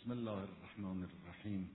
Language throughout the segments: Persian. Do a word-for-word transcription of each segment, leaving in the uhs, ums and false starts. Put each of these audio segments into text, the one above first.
بسم الله الرحمن الرحیم.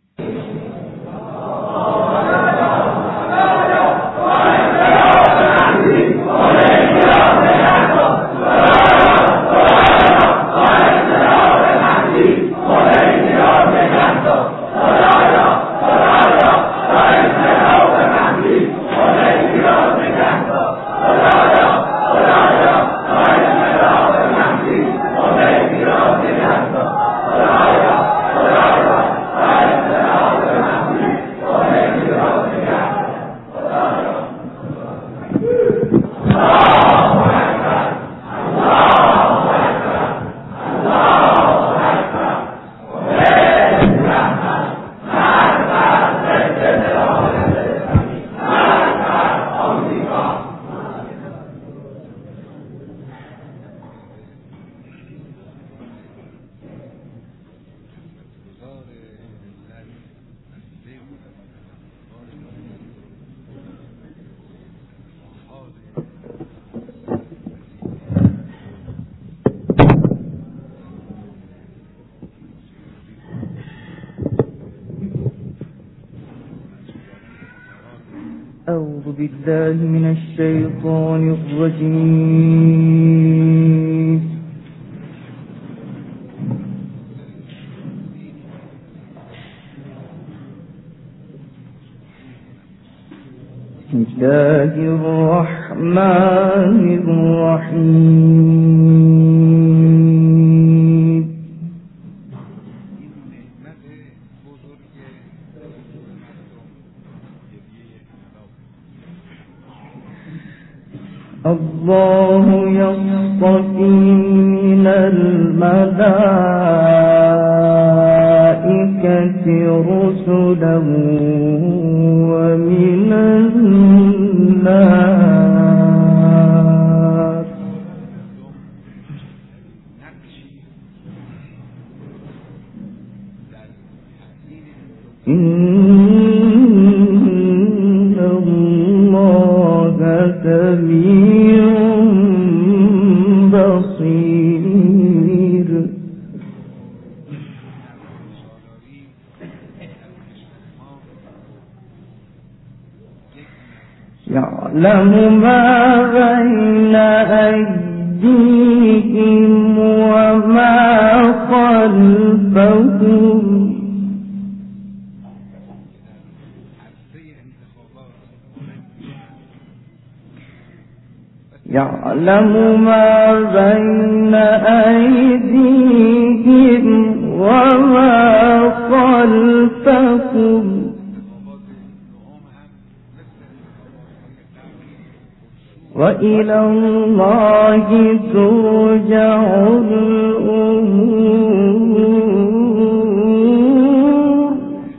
أعوذ بالله من الشيطان الرجيم. بسم الله الرحمن الرحيم. الله يصطفي من الملائكة رسلا ومن الناس. إن الله سميع بصير. يعلم ما بين أيديهم وما خلفهم يعلم ما بين أيديهم وما خلفهم وإلى الله ترجع الأمور.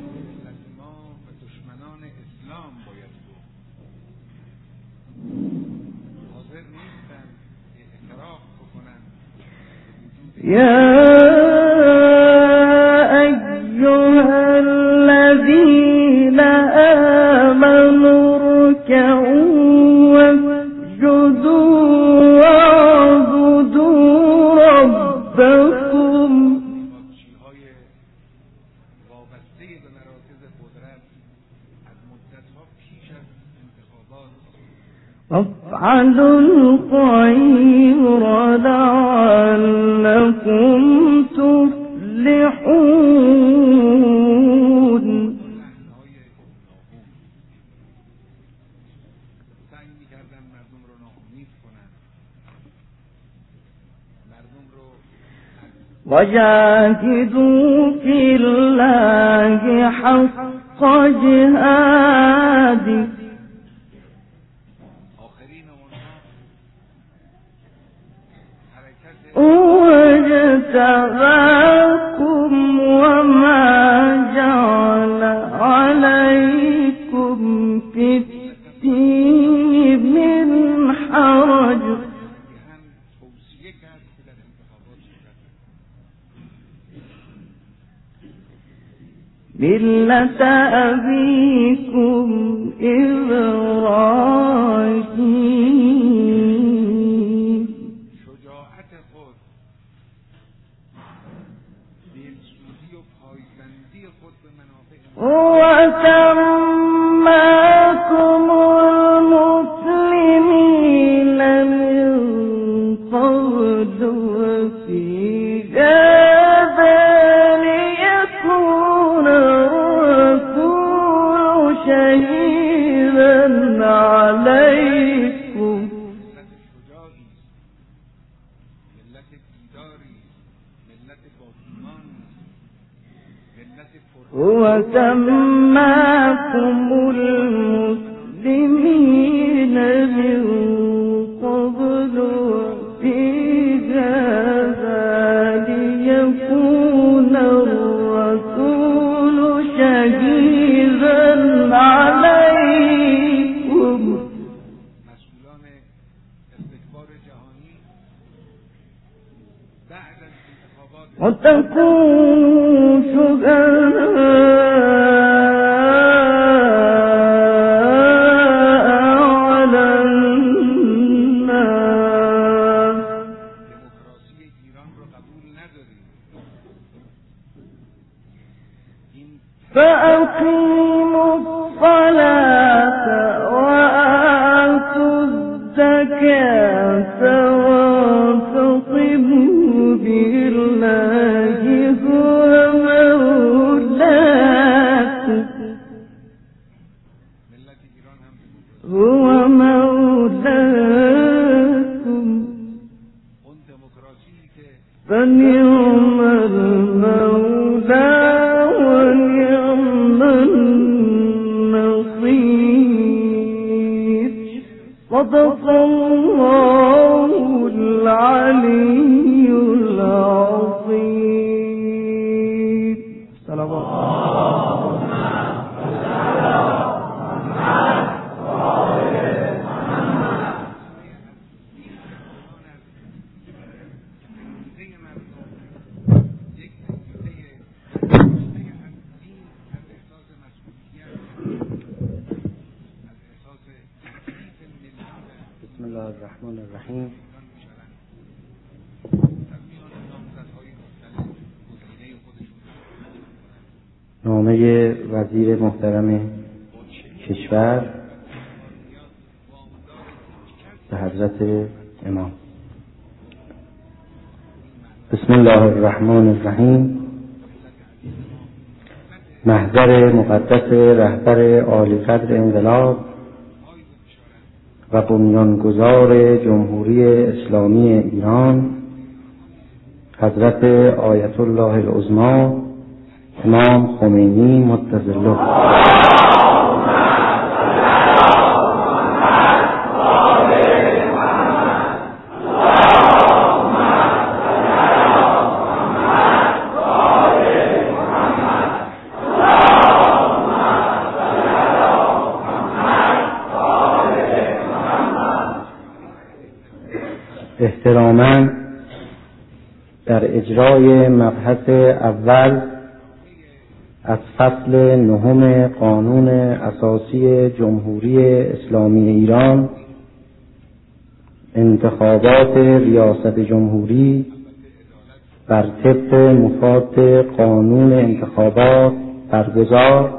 يا أيها الذين آمنوا اركعوا واسجدوا واعبدوا ربكم. وافعلوا الخير لعلكم تفلحون. وجاهدوا في الله حق جهاده واجتباكم وما جعل عليكم في الدين من حرج ملة أبيكم إبراهيم. شجاعت خود، دلسوزی و وسماكم المسلمين من قبل وفي هذا ليكون الرسول شهيدا عليكم وسماكم المسلمين من قبل وفي هذا ليكون الرسول شهيدا عليكم وتكونوا شهداء على الناس فأقيموا الصلاة وآتوا الزكاة واعتصموا بالله هو مولاكم هو مولاكم فنعم المولى ونعم النصير صدق الله العلي العظيم. السلام عليكم. بسم الله الرحمن الرحیم. نامه وزیر محترم کشور به حضرت امام. بسم الله الرحمن الرحیم. محضر مقدس رهبر عالی قدر انقلاب و بنیانگذار جمهوری اسلامی ایران حضرت آیت الله العظمی امام خمینی مدظ الله احتراما در اجرای مبحث اول از فصل نهم قانون اساسی جمهوری اسلامی ایران انتخابات ریاست جمهوری بر طبق مفاد قانون انتخابات برگزار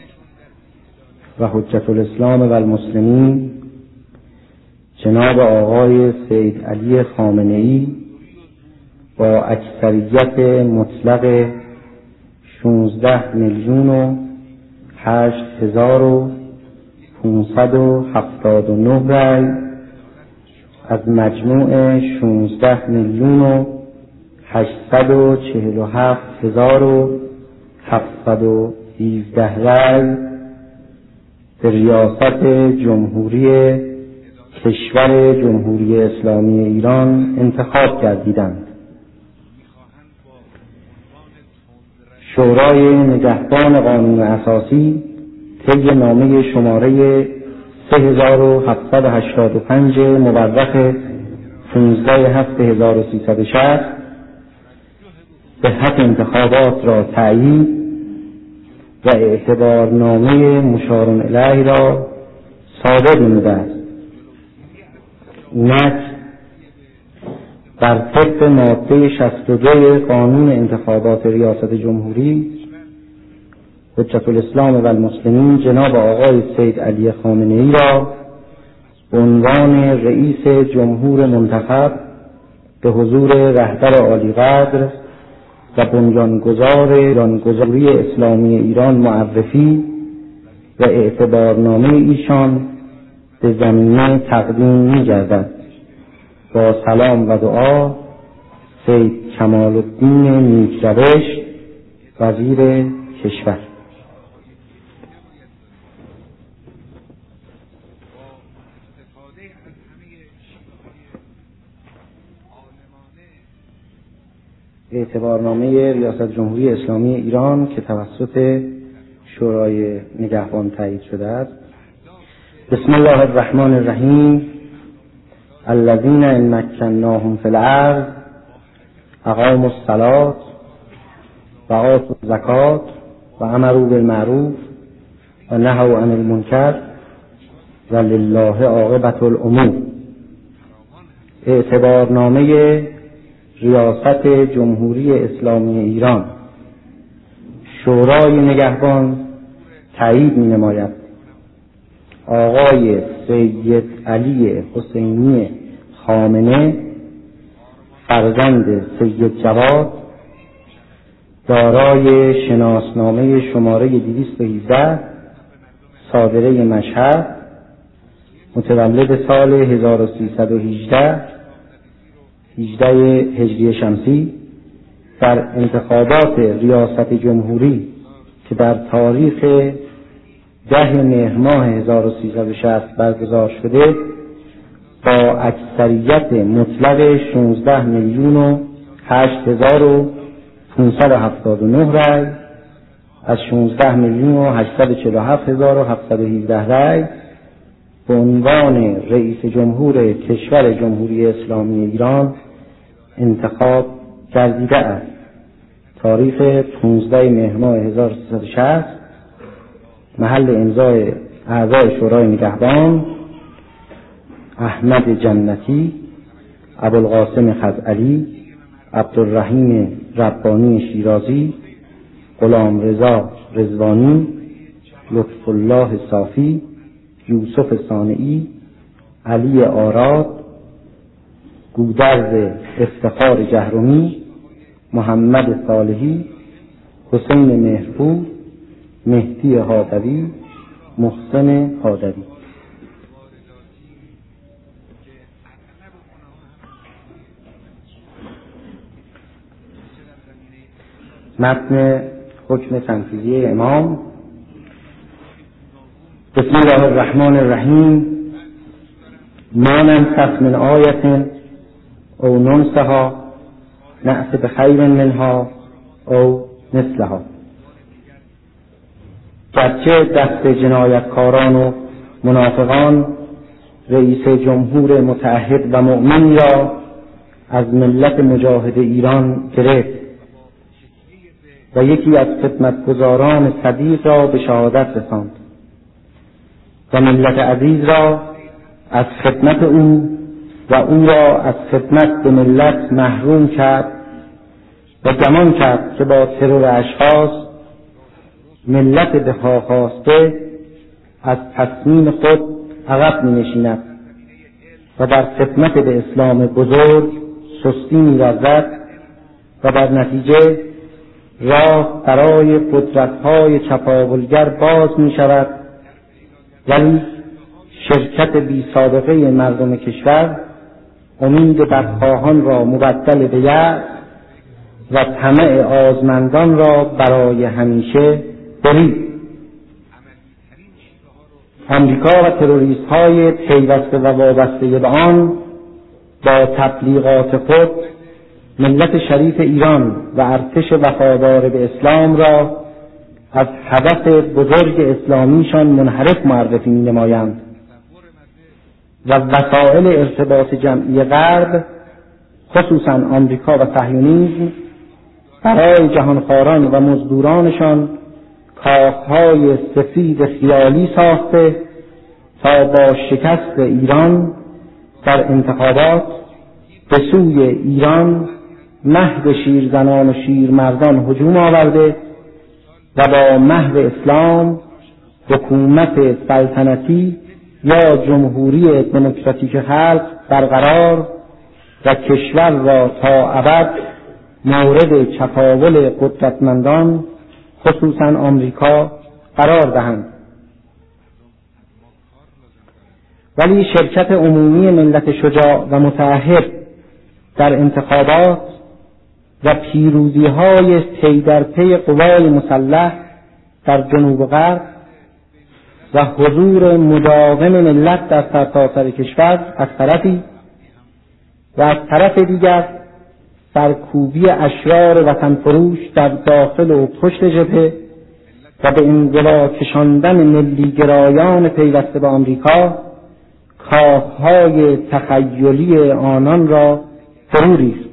و حجت الاسلام و المسلمین جناب آقای سید علی خامنه‌ای با اکثریت مطلق شانزده میلیون و هشت هزار و پانصد و هفتاد و نه رای از مجموع شانزده میلیون و هشتصد و چهل و هفت هزار و هفتصد و هفده رای به ریاست جمهوری کشور جمهوری اسلامی ایران انتخاب گردیدند. شورای نگهبان قانون اساسی طی نامه شماره سه هزار و هفتصد و هشتاد و پنج مورخ پانزده هفت هزار و سیصد و شصت صحت انتخابات را تأیید و اعتبارنامه مشار الیه را صادر نموده است. اینک بر طبق ماده شصت و دو قانون انتخابات ریاست جمهوری حجت الاسلام و المسلمین جناب آقای سید علی خامنه‌ای را به عنوان رئیس جمهور منتخب به حضور رهبر عالیقدر و بنیانگذار جمهوری اسلامی ایران معرفی و اعتبارنامه ایشان به زمینه تقدیم می‌گردد. با سلام و دعا، سید کمال الدین نیکروش، وزیر کشور. اعتبارنامه ریاست جمهوری اسلامی ایران که توسط شورای نگهبان تایید شده است. بسم الله الرحمن الرحیم. الذین ان مکناهم فی الارض اقاموا الصلاة و آتوا الزکاة و امروا بالمعروف و نهوا عن المنکر و لله عاقبة الامور. اعتبارنامه ریاست جمهوری اسلامی ایران. شورای نگهبان تایید می نماید آقای سید علی حسینی خامنه فرزند سید جواد دارای شناسنامه شماره دویست و هجده صادره مشهد متولد سال هزار و سیصد و هجده هجده هجری شمسی در انتخابات ریاست جمهوری که در تاریخ ده مهر ماه هزار و سیصد و شصت برگزار شده با اکثریت مطلق شانزده میلیون و هشت هزار و پانصد و هفتاد و نه رای از شانزده میلیون و هشتصد و چهل و هفت هزار و هفتصد و هفده رای به عنوان رئیس جمهور کشور جمهوری اسلامی ایران انتخاب گردیده است. تاریخ پانزده مهر ماه هزار و سیصد و شصت. محل امضای اعضای شورای نگهبان: احمد جنتی، ابوالقاسم خزعلی، عبدالرحیم ربانی شیرازی، غلام رضا رضوانی، لطف الله صافی، یوسف صانعی، علی آراد، گودرز افتخار جهرمی، محمد صالحی، حسین مهرپور، مهدی هادوی، محسن هادوی. متن حکم تنفیذی امام. بسم الله الرحمن الرحیم. ما ننسخ من آیة او ننسها نأت بخیر منها او مثلها. گرچه دست جنایتکاران و منافقان رئیس جمهور متعهد و مؤمن را از ملت مجاهد ایران گرفت و یکی از خدمتگزاران صدیق را به شهادت رساند و ملت عزیز را از خدمت او و او را از خدمت به ملت محروم کرد و گمان کرد که با ترور اشخاص ملت به پا خواسته از تصمیم خود عقب می نشیند و در خدمت به اسلام بزرگ سستی می ورزد و در نتیجه راه برای قدرت‌های چپاولگر باز می شود، ولی شرکت بی سابقه مردم کشور امید بدخواهان را مبدل به یأس و طمع آزمندان را برای همیشه برید. آمریکا و تروریست های پیوسته و وابسته به آن با تبلیغات خود ملت شریف ایران و ارتش وفادار به اسلام را از هدف بزرگ اسلامیشان منحرف معرفی می نمایند و وسایل ارتباط جمعی غرب خصوصا آمریکا و صهیونیسم برای جهانخواران و مزدورانشان کاخهای سفید خیالی ساخته تا با شکست ایران در انتخابات به سوی ایران مهد شیرزنان و شیرمردان هجوم آورده و با محو اسلام حکومت سلطنتی یا جمهوری دموکراتیک خلق برقرار و کشور را تا ابد مورد چپاول قدرتمندان خصوصا آمریکا قرار دهند. ولی شرکت عمومی ملت شجاع و متعهد در انتخابات و پیروزی‌های پی در پی قوای مسلح در جنوب و غرب و حضور مداوم ملت در سرتاسر کشور از طرفی و از طرف دیگر سرکوبی اشرار وطن فروش در داخل و پشت جبهه و به انزوا کشاندن ملی گرایان پیوسته به آمریکا کاخهای تخیلی آنان را فرو ریخت.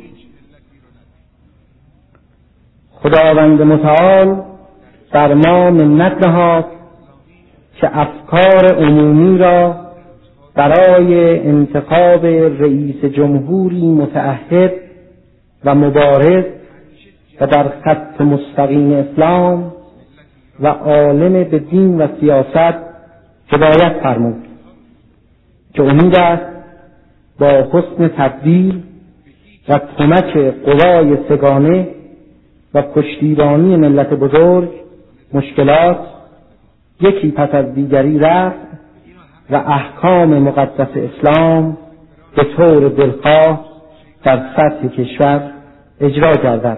خداوند متعال بر ما منت نهاد که افکار عمومی را برای انتخاب رئیس جمهوری متعهد و مبارز و در خط مستقیم اسلام و عالم به دین و سیاست هدایت فرمود که امید است با حسن تدبیر و کمک قوای سگانه و پشتیبانی ملت بزرگ مشکلات یکی پس از دیگری رفع و احکام مقدس اسلام به طور دلخواه در سطح کشور اجرا گردد.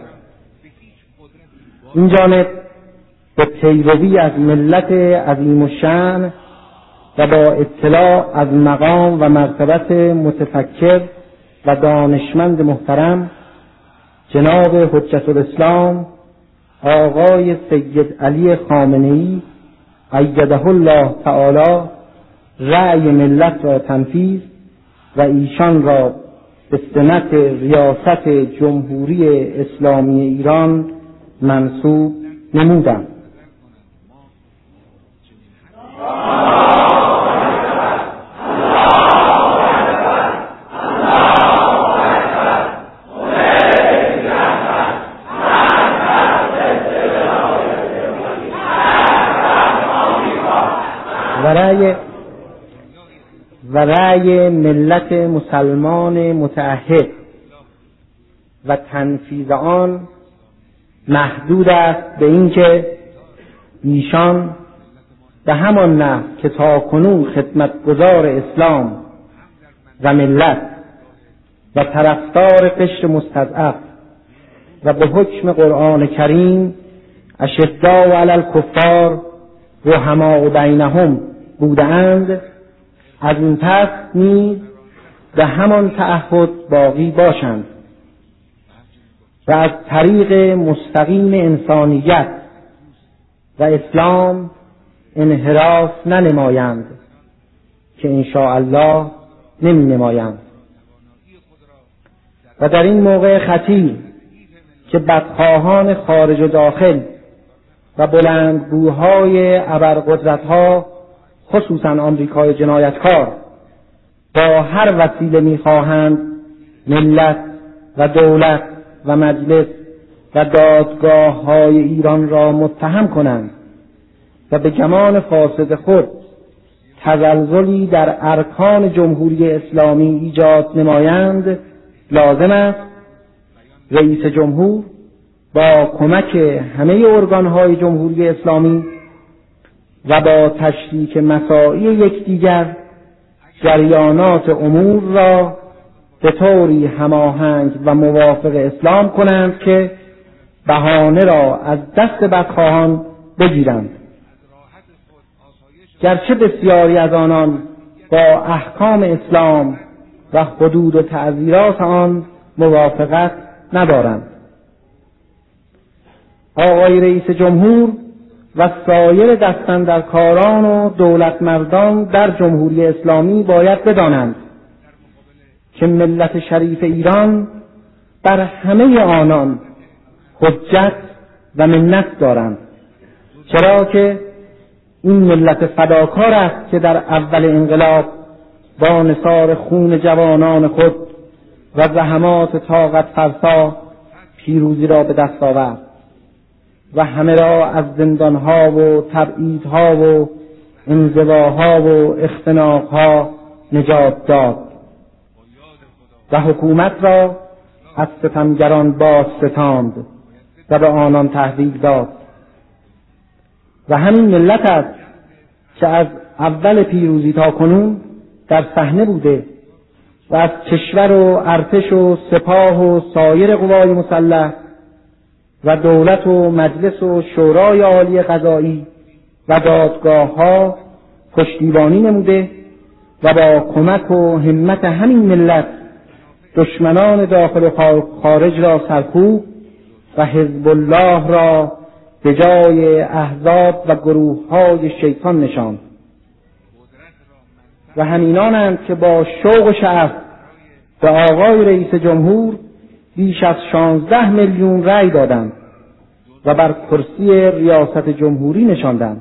این جانب به پیروی از ملت عظیم الشأن و با اطلاع از مقام و مرتبت متفکر و دانشمند محترم جناب حجت الاسلام آقای سید علی خامنه‌ای ایده الله تعالی رأی ملت را تنفیذ و ایشان را به سمت ریاست جمهوری اسلامی ایران منصوب نمودند. و رأی و رأی ملت مسلمان متعهد و تنفیذ آن محدود است به اینکه ایشان به همان نحو که تاکنون خدمتگزار اسلام و ملت و طرفدار قشر مستضعف و به حکم قرآن کریم اشداء علی الکفار رحماء بینهم بودند، از این پس نیز به همان تعهد باقی باشند و از طریق مستقیم انسانیت و اسلام انحراف ننمایند که انشاءالله نمی نمایند. و در این موقع خطیر که بدخواهان خارج و داخل و بلندگوهای ابرقدرت‌ها خصوصا آمریکای جنایتکار با هر وسیله می‌خواهند ملت و دولت و مجلس و دادگاه‌های ایران را متهم کنند و به گمان فاسد خود تزلزلی در ارکان جمهوری اسلامی ایجاد نمایند، لازم است رئیس جمهور با کمک همه ارگان‌های جمهوری اسلامی و با تشریک مساعی یکدیگر جریانات امور را به طوری هماهنگ و موافق اسلام کنند که بهانه را از دست بدخواهان بگیرند، گرچه بسیاری از آنان با احکام اسلام و حدود و تعزیرات آن موافقت ندارند. آقای رئیس جمهور و سایر دستاندرکاران و دولتمردان در جمهوری اسلامی باید بدانند که ملت شریف ایران بر همه آنان حجت و منت دارند، چرا که این ملت فداکار است که در اول انقلاب با نثار خون جوانان خود و زحمات طاقت فرسا پیروزی را به دست آورد و همه را از زندانها و تبعیدها و انزواها و اختناقها نجات داد و حکومت را از ستمگران باز ستاند و به آنان تحویل داد و همین ملت است که از اول پیروزی تا کنون در صحنه بوده و از کشور و ارتش و سپاه و سایر قوای مسلح و دولت و مجلس و شورای عالی قضایی و دادگاه‌ها پشتیبانی نموده و با کمک و همت همین ملت دشمنان داخل و خارج را سرکوب و حزب الله را به جای احزاب و گروه‌های شیطان نشاند و همینانند که با شوق و شعف به آقای رئیس جمهور بیش از شانزده میلیون رأی دادند و بر کرسی ریاست جمهوری نشاندند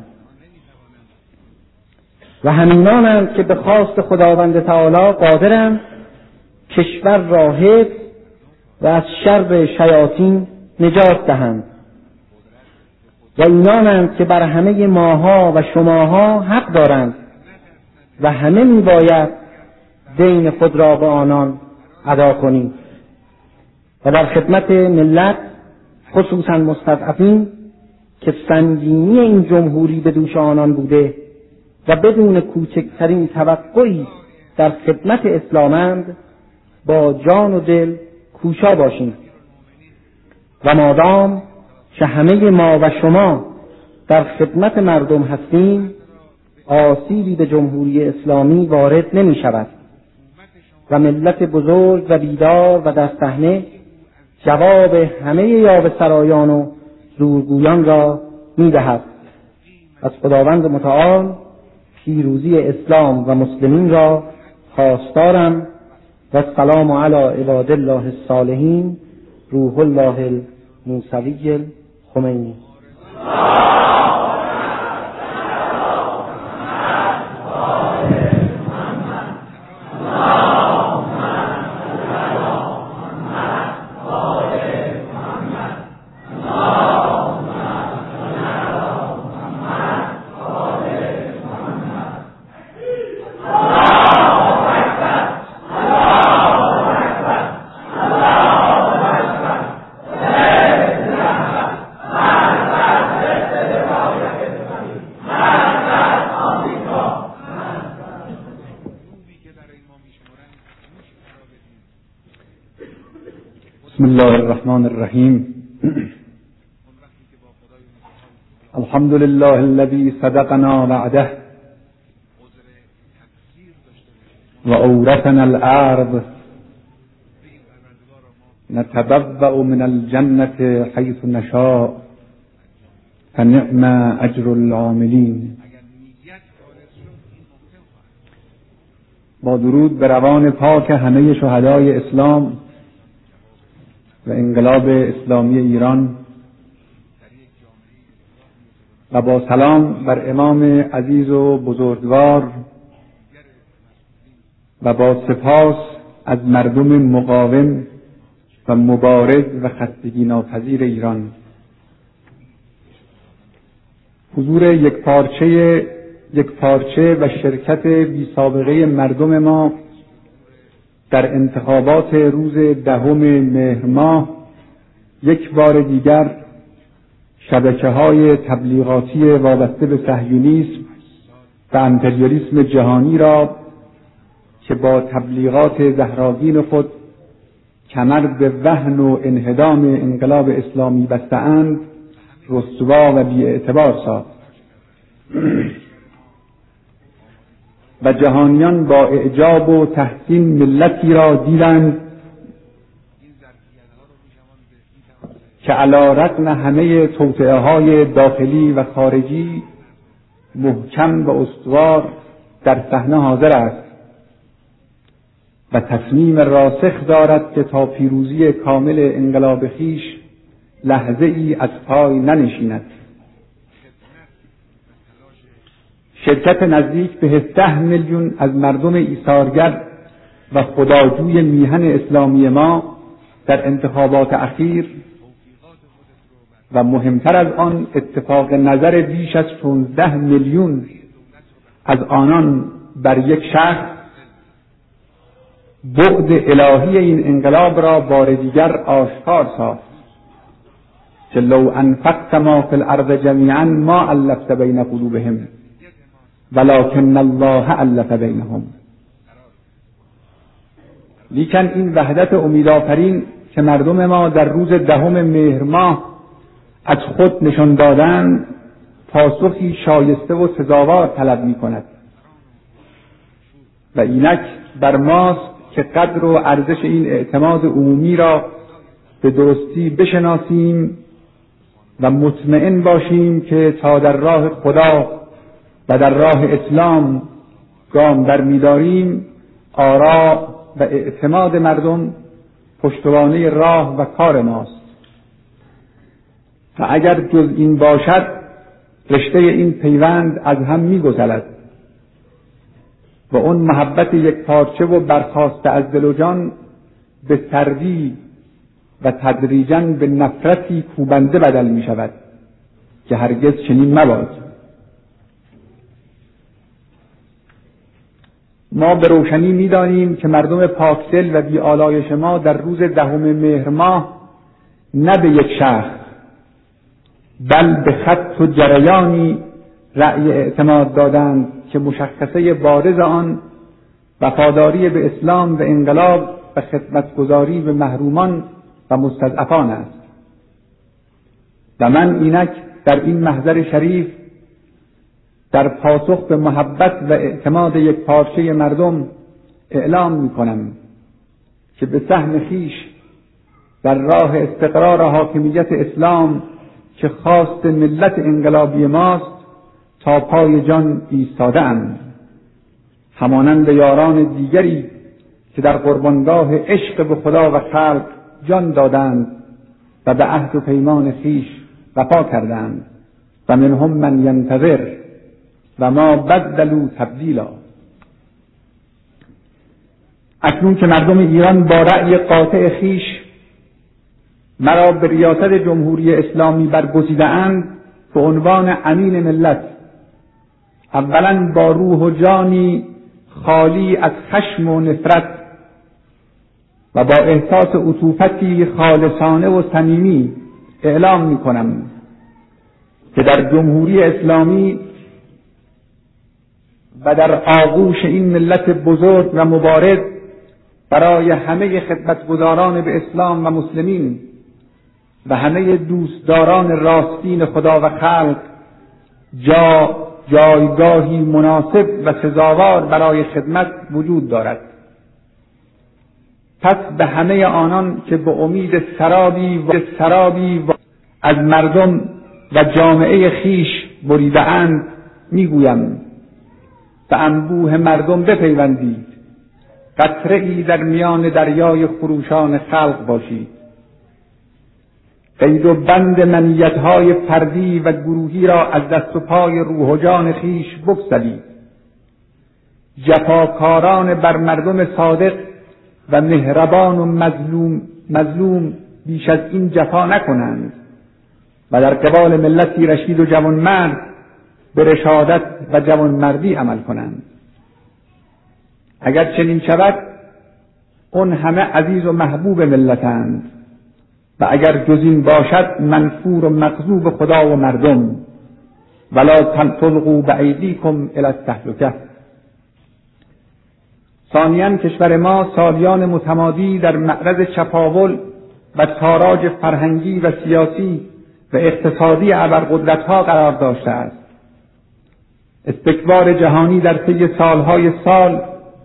و همینانند که به خواست خداوند تعالی قادرند کشور را حفظ و از شر شیاطین نجات دهند و اینانند که بر همه ماها و شماها حق دارند و همه میباید دین خود را به آنان ادا کنیم و در خدمت ملت خصوصا مستضعفین که سنگینی این جمهوری به دوش آنان بوده و بدون کوچکترین توقعی در خدمت اسلامند با جان و دل کوشا باشیم و مادام که همه ما و شما در خدمت مردم هستیم آسیبی به جمهوری اسلامی وارد نمی شود و ملت بزرگ و بیدار و در صحنه جواب همه یاوه سرایان و زورگویان را می دهد. از خداوند متعال پیروزی اسلام و مسلمین را خواستارم و السلام علی عباد الله الصالحین روح الله الموسوی الخمینی. بسم الله الرحمن الرحیم. الحمد لله الذي صدقنا وعده و اورثنا الارض نتبوأ من الجنة حيث نشاء فنعم اجر العاملین. با درود به روان پاک همه شهدای اسلام و انقلاب اسلامی ایران و با سلام بر امام عزیز و بزرگوار و با سپاس از مردم مقاوم و مبارز و خستگی ناپذیر ایران، حضور یک پارچه یک پارچه و شرکت بی سابقه مردم ما در انتخابات روز دهم مهر ماه یک بار دیگر شبکه‌های تبلیغاتی وابسته به صهیونیسم و امپریالیسم جهانی را که با تبلیغات زهراگین خود کمر به وهن و انهدام انقلاب اسلامی بسته‌اند رسوا و بی‌اعتبار ساخت و جهانیان با اعجاب و تحسین ملتی را دیدند که علی رغم همه توطئه‌های داخلی و خارجی محکم و استوار در صحنه حاضر است و تصمیم راسخ دارد که تا پیروزی کامل انقلاب خویش لحظه ای از پای ننشیند. شرکت نزدیک به هفده میلیون از مردم ایثارگر و خداجوی میهن اسلامی ما در انتخابات اخیر و مهمتر از آن اتفاق نظر بیش از شانزده میلیون از آنان بر یک شخص بغض الهی این انقلاب را بار دیگر آشکار ساخت که لو انفقت ما فی الارض جمیعا ما الفت بین قلوبهم ولکن الله الف بینهم. لیکن این وحدت امیدآفرین که مردم ما در روز دهم مهر ماه از خود نشان دادند پاسخی شایسته و سزاوار طلب می کند و اینک بر ماست که قدر و ارزش این اعتماد عمومی را به درستی بشناسیم و مطمئن باشیم که تا در راه خدا و در راه اسلام گام برمی‌داریم آرا و اعتماد مردم پشتوانه راه و کار ماست و اگر جز این باشد رشته این پیوند از هم می‌گسلد و اون محبت یک پارچه و برخاسته از دل و جان به سردی و تدریجاً به نفرتی کوبنده بدل می شود که هرگز چنین مباد. ما به روشنی می دانیم که مردم پاکدل و بی‌آلایش ما در روز دهم مهر ماه نه به یک شخص بل به خط و جریانی رأی اعتماد دادند که مشخصه بارز آن وفاداری به اسلام و انقلاب و خدمتگزاری به محرومان و مستضعفان است. و من اینک در این محضر شریف در پاسخ به محبت و اعتماد یک پارچه مردم اعلام می کنم که به سهم خویش در راه استقرار حاکمیت اسلام که خواست ملت انقلابی ماست تا پای جان ایستاده ام، همانند یاران دیگری که در قربانگاه عشق به خدا و خلق جان دادند و به عهد و پیمان خویش وفا کردند و منهم من ینتظر و ما بدلوا تبدیلا. اکنون که مردم ایران با رأی قاطع خویش مرا به ریاست جمهوری اسلامی برگزیده‌اند به عنوان امین ملت، اولا با روح و جانی خالی از خشم و نفرت و با احساس عطوفتی خالصانه و صمیمی اعلام می کنم که در جمهوری اسلامی و در آغوش این ملت بزرگ و مبارز برای همه خدمتگزاران به اسلام و مسلمین و همه دوستداران راستین خدا و خلق جا جایگاهی مناسب و سزاوار برای خدمت وجود دارد. پس به همه آنان که به امید سرابی و سرابی و از مردم و جامعه خیش بریده‌اند میگویم به انبوه مردم بپیوندید، قطره‌ای در میان دریای خروشان خلق باشید، قید و بند منیت‌های فردی و گروهی را از دست و پای روح و جان خیش بگسلید، جفاکاران بر مردم صادق و مهربان و مظلوم مظلوم بیش از این جفا نکنند و در قبال ملتی رشید و جوانمرد به رشادت و جوانمردی عمل کنند. اگر چنین شود اون همه عزیز و محبوب ملتند و اگر جز این باشد منفور و مغضوب خدا و مردم. ولا تلقوا بأیدیکم الی التهلکه. ثانیاً کشور ما سالیان متمادی در معرض چپاول و تاراج فرهنگی و سیاسی و اقتصادی ابرقدرت‌ها قرار داشته است. استکبار جهانی در طی سالهای سال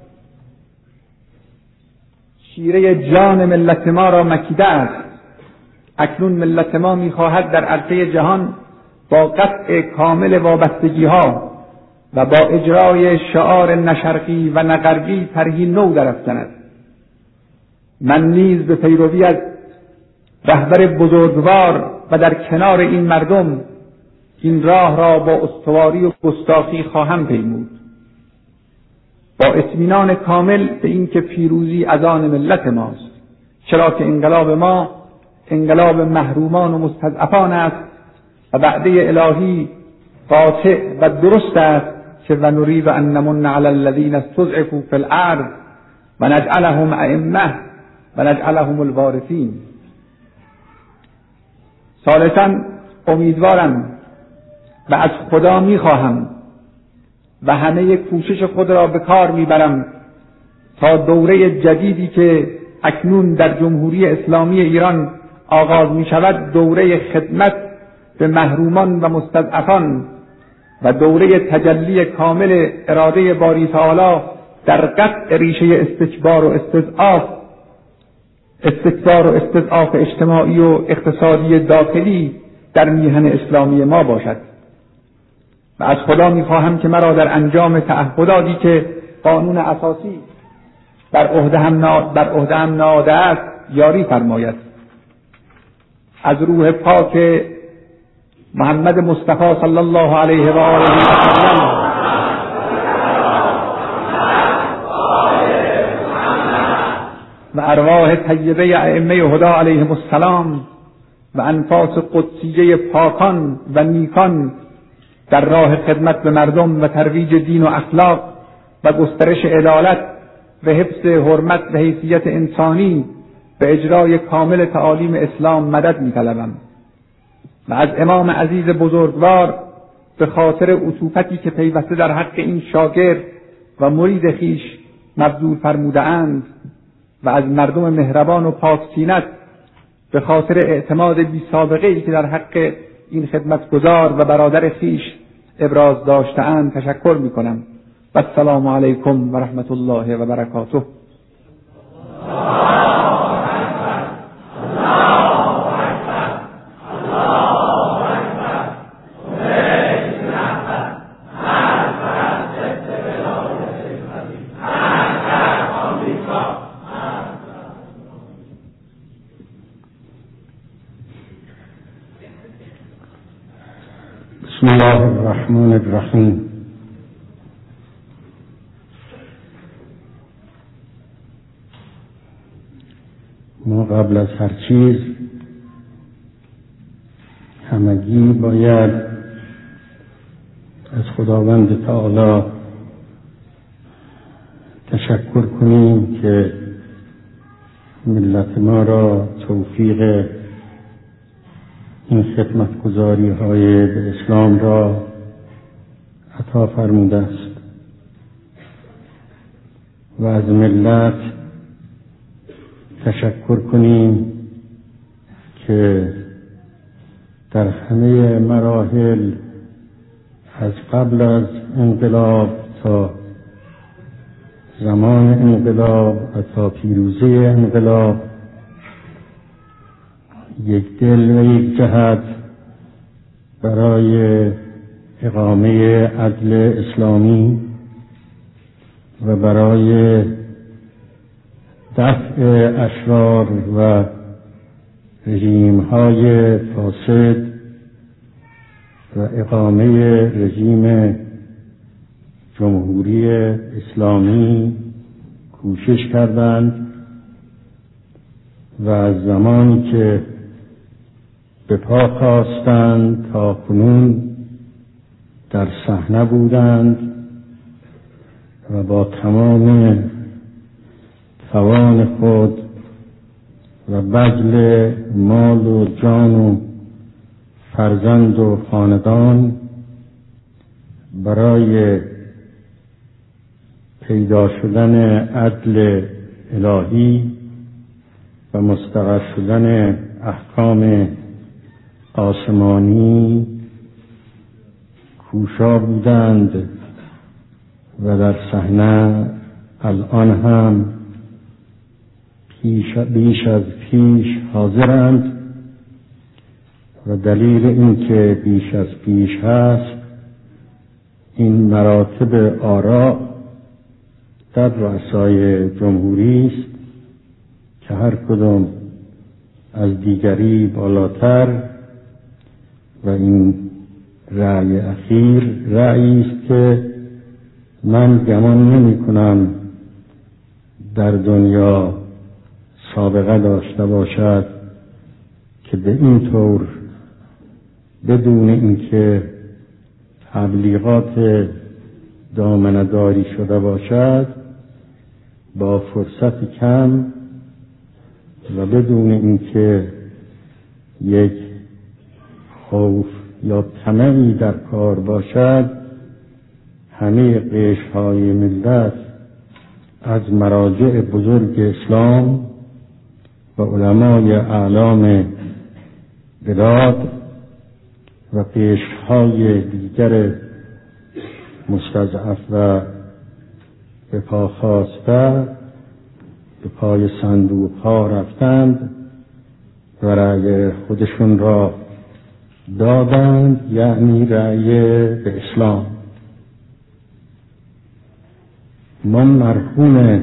شیره جان ملت ما را مکیده است. اکنون ملت ما می‌خواهد در عرصه جهان با قطع کامل وابستگی‌ها و با اجرای شعار نشرقی و نغربی طرحی نو درافکند. من نیز به پیروی از رهبر بزرگوار و در کنار این مردم این راه را با استواری و گستاخی خواهم پیمود، با اطمینان کامل به این که پیروزی از آن ملت ماست، چرا که انقلاب ما انقلاب محرومان و مستضعفان است و وعده الهی قاطع و درست است که و نرید ان نمن علی الذین استضعفوا فی الارض و نجعلهم ائمه و نجعلهم الوارثین. ثالثاً امیدوارم و از خدا میخواهم و همه کوشش خود را به کار میبرم تا دوره جدیدی که اکنون در جمهوری اسلامی ایران آغاز می شود، دوره خدمت به محرومان و مستضعفان و دوره تجلی کامل اراده باری تعالی در قطع ریشه استکبار و استضعاف استکبار و استضعاف اجتماعی و اقتصادی داخلی در میهن اسلامی ما باشد. و از خدا میخواهم که مرا در انجام تعهداتی که قانون اساسی بر عهده هم بر عهده هم نهاده است یاری فرماید. از روح پاک محمد مصطفی صلی الله علیه و آله و سلم و ارواح طیبه ائمه هدا علیهم السلام و انفاس قدسیه پاکان و نیکان در راه خدمت به مردم و ترویج دین و اخلاق و گسترش عدالت و حفظ حرمت و حیثیت انسانی به اجرای کامل تعالیم اسلام مدد می‌طلبم. و از امام عزیز بزرگوار به خاطر عطوفتی که پیوسته در حق این شاگرد و مرید خویش مبذول فرموده اند و از مردم مهربان و پاکسینت به خاطر اعتماد بی سابقه ای که در حق این خدمتگزار و برادر خویش ابراز داشته‌اند تشکر می‌کنم. و السلام علیکم و رحمت الله و برکاته. بسم الله الرحمن الرحیم. ما قبل از هر چیز همگی باید از خداوند تعالی تشکر کنیم که ملت ما را توفیق این خدمتگزاری های به اسلام را عطا فرموده است و از ملت تشکر کنیم که در همه مراحل از قبل از انقلاب تا زمان انقلاب و تا پیروزی انقلاب یک دل و یک جهت برای اقامه عدل اسلامی و برای دفع اشرار و رژیم‌های فاسد و اقامه رژیم جمهوری اسلامی کوشش کردند و از زمانی که به پا خواستند تا کنون در صحنه بودند و با تمام توان خود و بذل مال و جان و فرزند و خاندان برای پیدا شدن عدل الهی و مستقر شدن احکام آسمانی کوشا بودند و در صحنه الان هم پیش بیش از پیش حاضرند و دلیل این که بیش از پیش هست این مراتب آراء در رؤسای جمهوری است که هر کدام از دیگری بالاتر و این رأی اخیر رأیی است که من گمان نمی کنم در دنیا سابقه داشته باشد که به این طور بدون اینکه تبلیغات دامنه‌داری شده باشد، با فرصت کم و بدون اینکه یک خوف یا طمعی در کار باشد، همه قشرهای ملت از مراجع بزرگ اسلام و علمای اعلام بلاد و قشرهای دیگر مستضعف و به پا خواسته به پای صندوق ها رفتند و رأی خودشون را دادند، یعنی رأی به اسلام. ما مرهون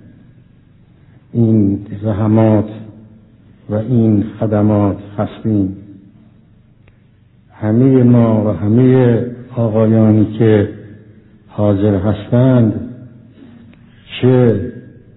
این زحمات و این خدمات هستیم. همه ما و همه آقایانی که حاضر هستند، چه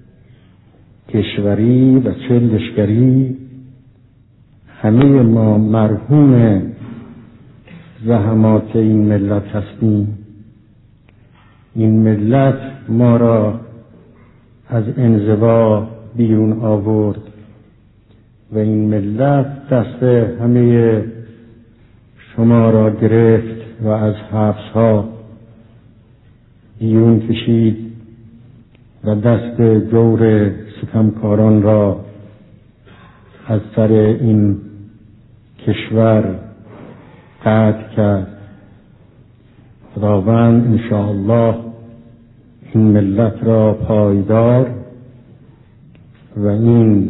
کشوری و چه لشکری، همه ما مرهون زحمات این ملت هستیم. این ملت ما را از انزوا بیرون آورد و این ملت دست همه شما را گرفت و از حبس‌ها بیرون کشید و دست جور ستمکاران را از سر این کشور قطع کرد. خداوند انشاءالله این ملت را پایدار و این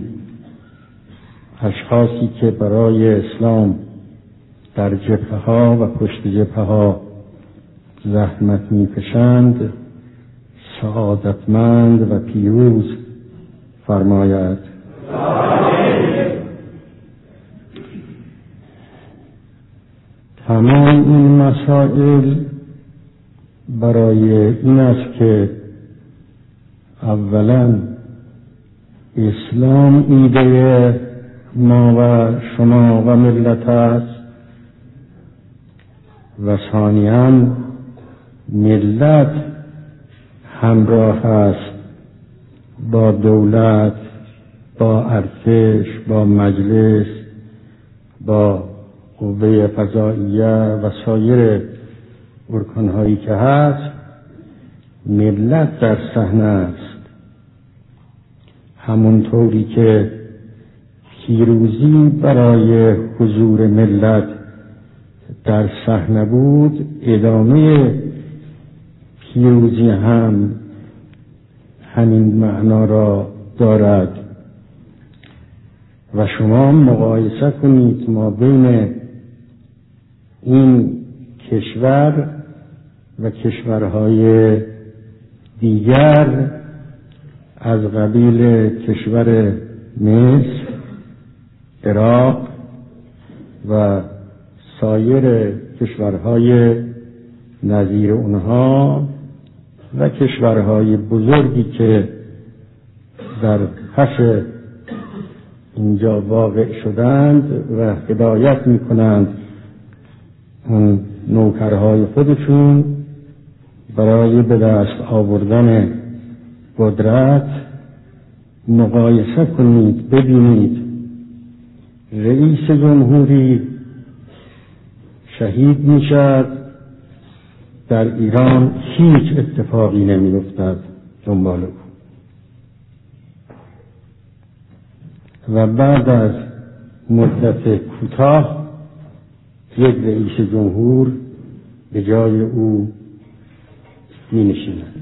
اشخاصی که برای اسلام در جبهه ها و پشت جبهه ها زحمت می‌کشند سعادتمند و پیروز فرماید. تمام این مسائل برای این است که اولا اسلام ایده ما و شما و ملت است و ثانیاً ملت همراه است با دولت، با ارتش، با مجلس، با قوه قضاییه و سایر ارکانهایی که هست. ملت در صحنه است، همونطوری که پیروزی برای حضور ملت در صحنه بود، ادامه پیروزی هم همین معنا را دارد. و شما مقایسه کنید ما بین این کشور و کشورهای دیگر از قبیل کشور مصر، عراق و سایر کشورهای نظیر اونها و کشورهای بزرگی که در پس اینجا واقع شدند و هدایت می کنند اون نوکرهای خودشون برای به دست آوردن قدرت. مقایسه کنید ببینید رئیس جمهوری شهید می شد، در ایران هیچ اتفاقی نمی افتد دنبال او و بعد از مدت کوتاه یک رئیس جمهور به جای او می نشیند.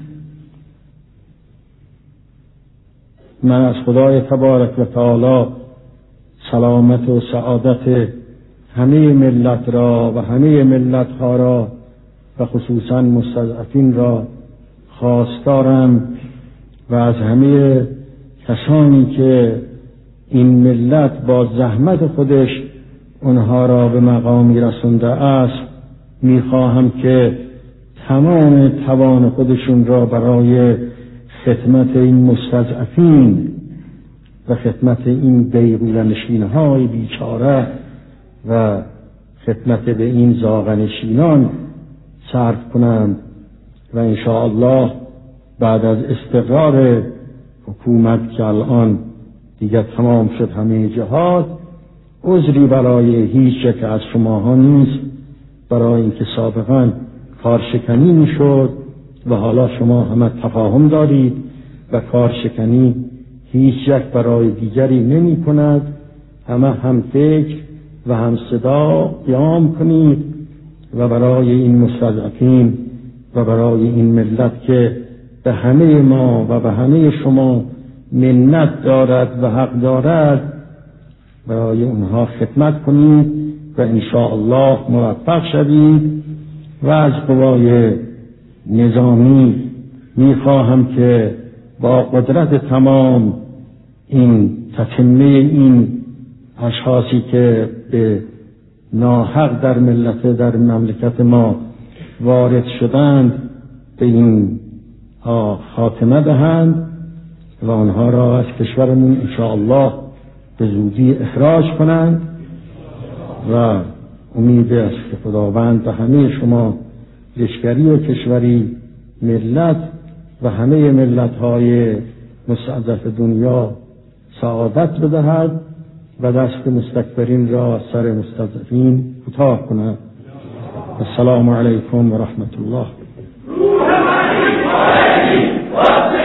من از خدای تبارک و تعالی سلامت و سعادت همه ملت را و همه ملت ها را و خصوصا مستضعفین را خواستارم و از همه کسانی که این ملت با زحمت خودش اونها را به مقامی رسونده است میخواهم که تمام توان خودشون را برای خدمت این مستضعفین و خدمت این بیغوله‌نشین‌های بیچاره و خدمت به این زاغنشینان صرف کنند و انشاءالله بعد از استقرار حکومت که الان دیگر تمام شد همه جهات، عذری برای هیچ یک از شماها نیست برای اینکه سابقا کارشکنی میشد و حالا شما همه تفاهم دارید و کارشکنی هیچ یک برای دیگری نمی کند. همه هم فکر و هم صدا قیام کنید و برای این مستضعفین و برای این ملت که به همه ما و به همه شما منت دارد و حق دارد برای اونها خدمت کنید و انشاءالله موفق شوید. و از قوای نظامی میخواهم که با قدرت تمام این تتمه این اشخاصی که به ناحق در ملت در مملکت ما وارد شدند به این خاتمه دهند و آنها را از کشورمون انشاءالله به زودی اخراج کنند و امید است که خداوند به همه شما لشکری و کشوری ملت و همه ملت‌های مستضعف دنیا سعادت بدهد و دست مستکبرین را سر مستضعفین کوتاه کند. السلام علیکم و رحمت الله.